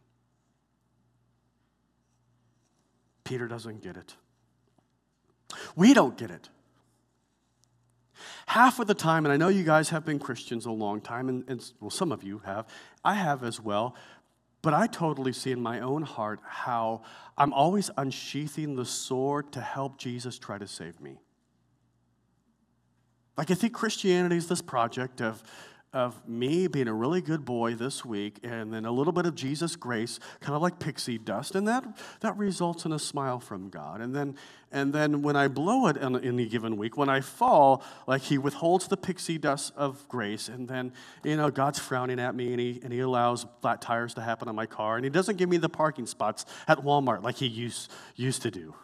Peter doesn't get it. We don't get it. Half of the time, and I know you guys have been Christians a long time, and well, some of you have. I have as well. But I totally see in my own heart how I'm always unsheathing the sword to help Jesus try to save me. Like I think Christianity is this project of me being a really good boy this week, and then a little bit of Jesus' grace, kind of like pixie dust, and that results in a smile from God. And then when I blow it in a given week, when I fall, like he withholds the pixie dust of grace, and then God's frowning at me, and he allows flat tires to happen on my car, and he doesn't give me the parking spots at Walmart like he used to do.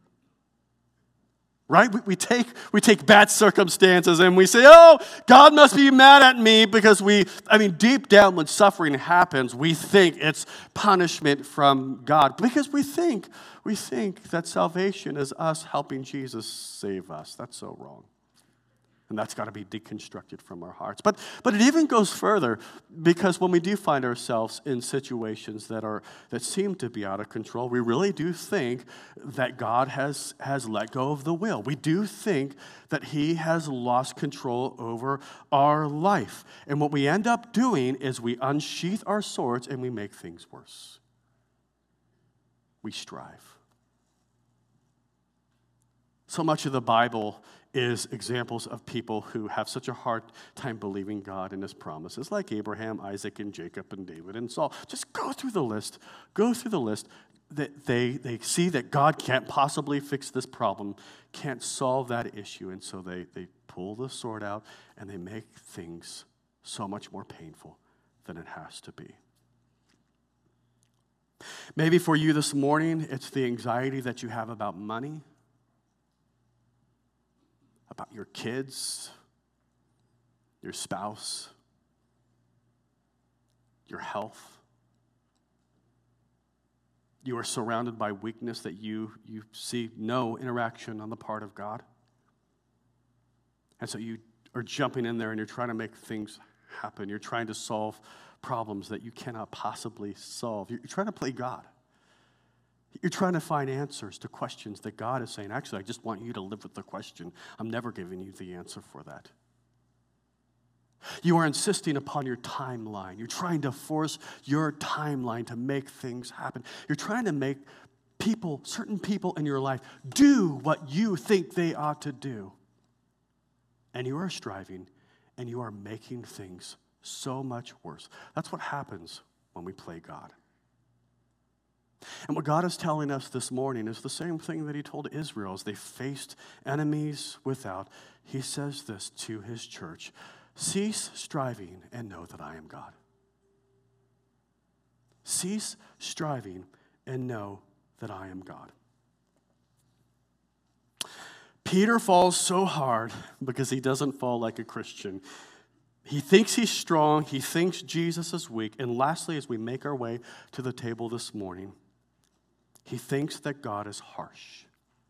Right? We take bad circumstances and we say, oh, God must be mad at me because deep down when suffering happens, we think it's punishment from God because we think that salvation is us helping Jesus save us. That's so wrong. And that's got to be deconstructed from our hearts. But it even goes further, because when we do find ourselves in situations that seem to be out of control, we really do think that God has let go of the wheel. We do think that he has lost control over our life. And what we end up doing is we unsheath our swords and we make things worse. We strive. So much of the Bible is examples of people who have such a hard time believing God and his promises, like Abraham, Isaac, and Jacob, and David, and Saul. Just go through the list. Go through the list. That they see that God can't possibly fix this problem, can't solve that issue, and so they pull the sword out and they make things so much more painful than it has to be. Maybe for you this morning, it's the anxiety that you have about money, about your kids, your spouse, your health. You are surrounded by weakness that you see no interaction on the part of God. And so you are jumping in there and you're trying to make things happen. You're trying to solve problems that you cannot possibly solve. You're trying to play God. You're trying to find answers to questions that God is saying, actually, I just want you to live with the question. I'm never giving you the answer for that. You are insisting upon your timeline. You're trying to force your timeline to make things happen. You're trying to make certain people in your life, do what you think they ought to do. And you are striving, and you are making things so much worse. That's what happens when we play God. And what God is telling us this morning is the same thing that he told Israel as they faced enemies without. He says this to his church: cease striving and know that I am God. Cease striving and know that I am God. Peter falls so hard because he doesn't fall like a Christian. He thinks he's strong. He thinks Jesus is weak. And lastly, as we make our way to the table this morning, he thinks that God is harsh.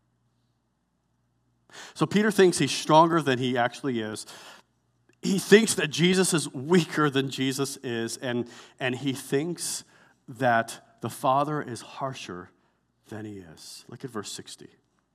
So Peter thinks he's stronger than he actually is. He thinks that Jesus is weaker than Jesus is, and he thinks that the Father is harsher than he is. Look at verse 60.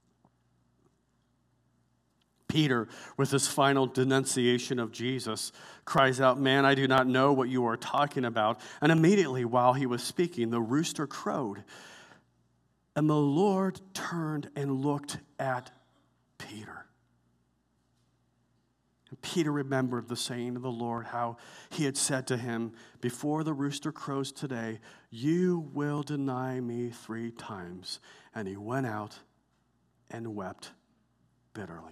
Peter, with his final denunciation of Jesus, cries out, "Man, I do not know what you are talking about." And immediately while he was speaking, the rooster crowed. And the Lord turned and looked at Peter. And Peter remembered the saying of the Lord, how he had said to him, "Before the rooster crows today, you will deny me 3 times." And he went out and wept bitterly.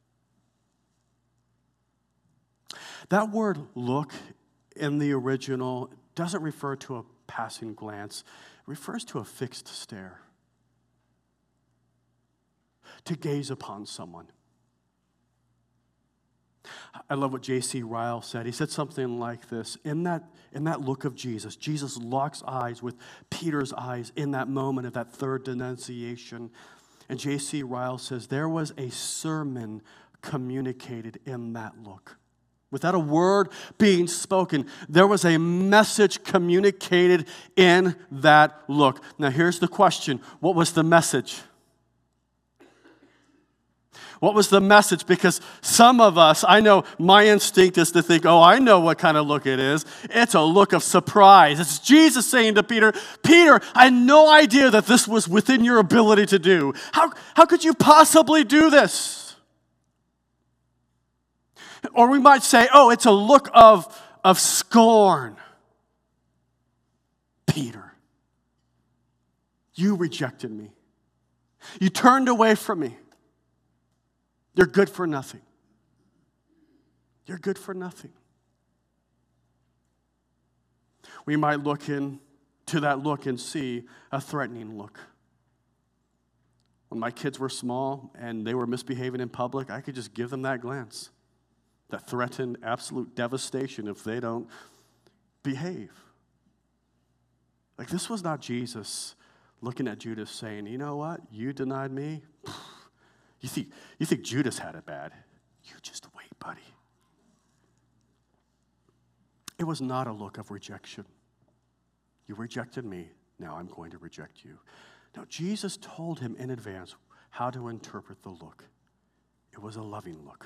That word look in the original doesn't refer to a passing glance. It refers to a fixed stare. To gaze upon someone. I love what J.C. Ryle said. He said something like this: in that look of Jesus, Jesus locks eyes with Peter's eyes in that moment of that third denunciation. And J.C. Ryle says there was a sermon communicated in that look. Without a word being spoken, there was a message communicated in that look. Now here's the question: what was the message? What was the message? Because some of us, I know my instinct is to think, oh, I know what kind of look it is. It's a look of surprise. It's Jesus saying to Peter, "Peter, I had no idea that this was within your ability to do. How could you possibly do this?" Or we might say, oh, it's a look of scorn. "Peter, you rejected me. You turned away from me. You're good for nothing. You're good for nothing." We might look into that look and see a threatening look. When my kids were small and they were misbehaving in public, I could just give them that glance that threatened absolute devastation if they don't behave. Like, this was not Jesus looking at Judas saying, "You know what? You denied me. You think Judas had it bad. You just wait, buddy. It was not a look of rejection. You rejected me, now I'm going to reject you. No, Jesus told him in advance how to interpret the look. It was a loving look.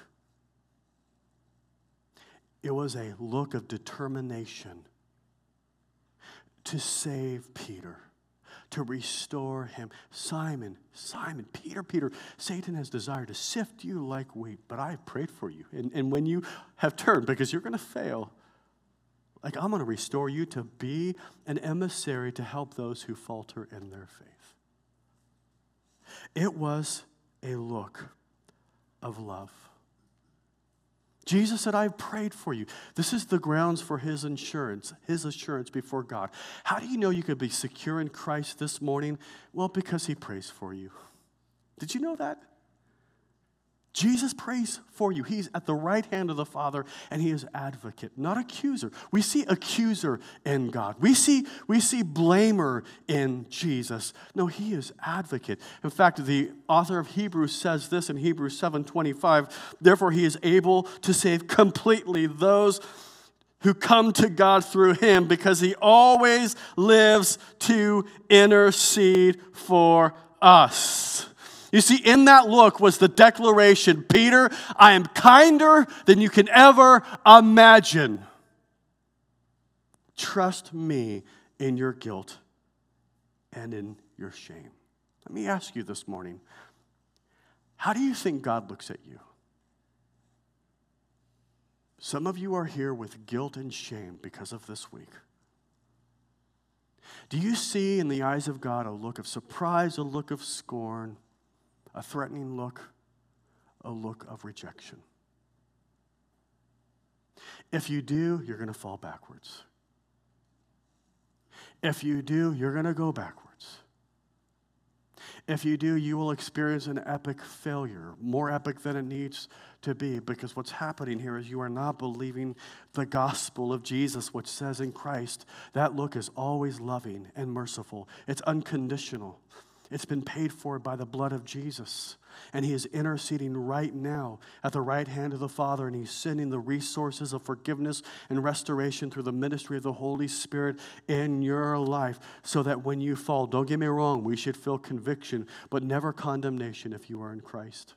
It was a look of determination to save Peter, to restore him. Simon, Simon, Peter, Satan has desired to sift you like wheat, but I have prayed for you. And when you have turned, because you're going to fail, like I'm going to restore you to be an emissary to help those who falter in their faith. It was a look of love. Jesus said, I've prayed for you. This is the grounds for his assurance before God. How do you know you could be secure in Christ this morning? Well, because he prays for you. Did you know that? Jesus prays for you. He's at the right hand of the Father, and he is advocate, not accuser. We see accuser in God. We see blamer in Jesus. No, he is advocate. In fact, the author of Hebrews says this in Hebrews 7:25, therefore he is able to save completely those who come to God through him, because he always lives to intercede for us. You see, in that look was the declaration, Peter, I am kinder than you can ever imagine. Trust me in your guilt and in your shame. Let me ask you this morning, how do you think God looks at you? Some of you are here with guilt and shame because of this week. Do you see in the eyes of God a look of surprise, a look of scorn, a threatening look, a look of rejection? If you do, you're going to fall backwards. If you do, you're going to go backwards. If you do, you will experience an epic failure, more epic than it needs to be, because what's happening here is you are not believing the gospel of Jesus, which says in Christ, that look is always loving and merciful. It's unconditional. It's been paid for by the blood of Jesus. And he is interceding right now at the right hand of the Father, and he's sending the resources of forgiveness and restoration through the ministry of the Holy Spirit in your life, so that when you fall, don't get me wrong, we should feel conviction, but never condemnation if you are in Christ.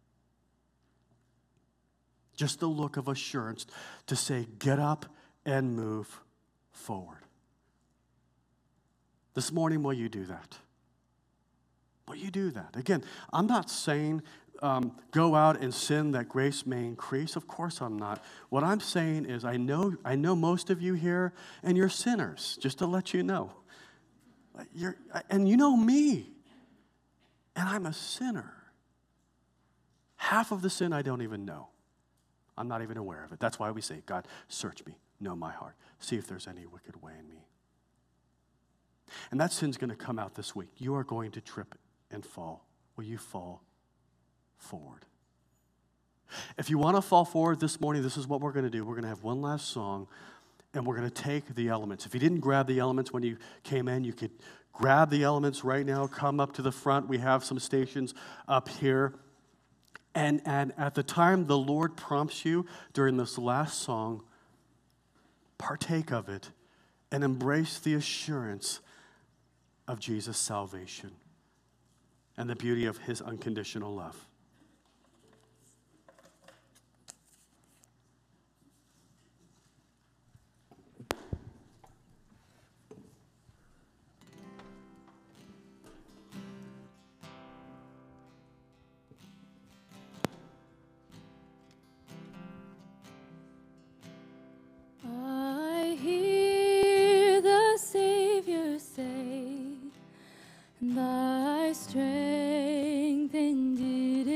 Just the look of assurance to say, get up and move forward. This morning, will you do that? Will you do that? Again, I'm not saying go out and sin that grace may increase. Of course I'm not. What I'm saying is I know most of you here, and you're sinners, just to let you know. And you know me, and I'm a sinner. Half of the sin I don't even know. I'm not even aware of it. That's why we say, God, search me, know my heart, see if there's any wicked way in me. And that sin's going to come out this week. You are going to trip and fall. Will you fall forward? If you want to fall forward this morning, this is what we're going to do. We're going to have one last song, and we're going to take the elements. If you didn't grab the elements when you came in, you could grab the elements right now. Come up to the front. We have some stations up here. And at the time the Lord prompts you during this last song, partake of it and embrace the assurance of Jesus' salvation and the beauty of his unconditional love. I hear the Savior say, thy strength indeed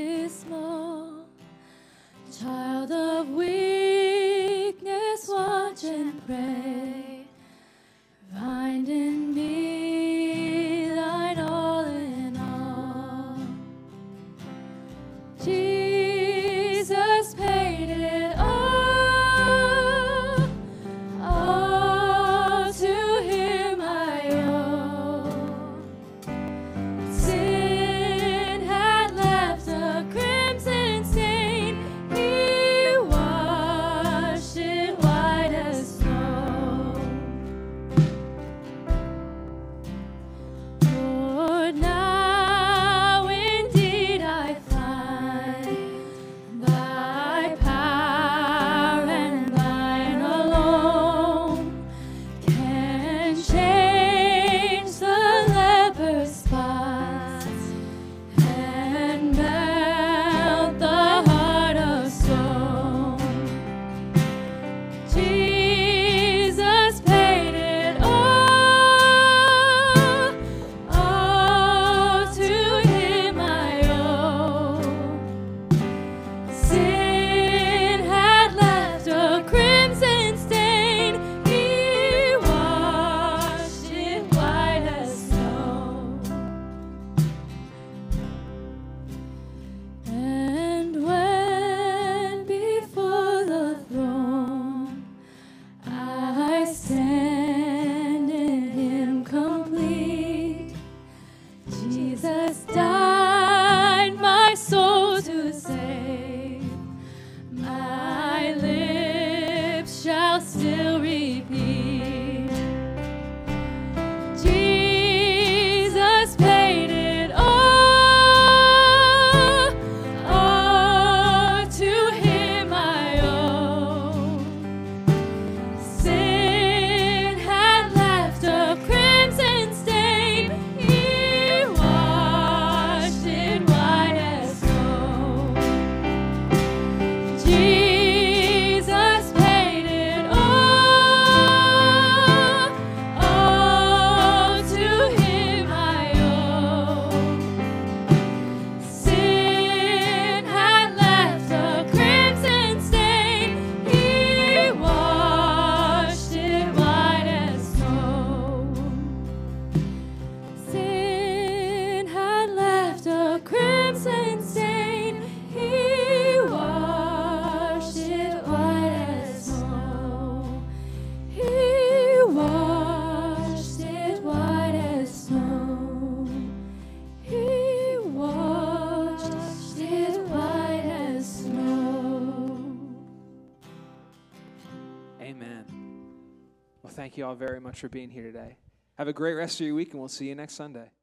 Thank you all very much for being here today. Have a great rest of your week, and we'll see you next Sunday.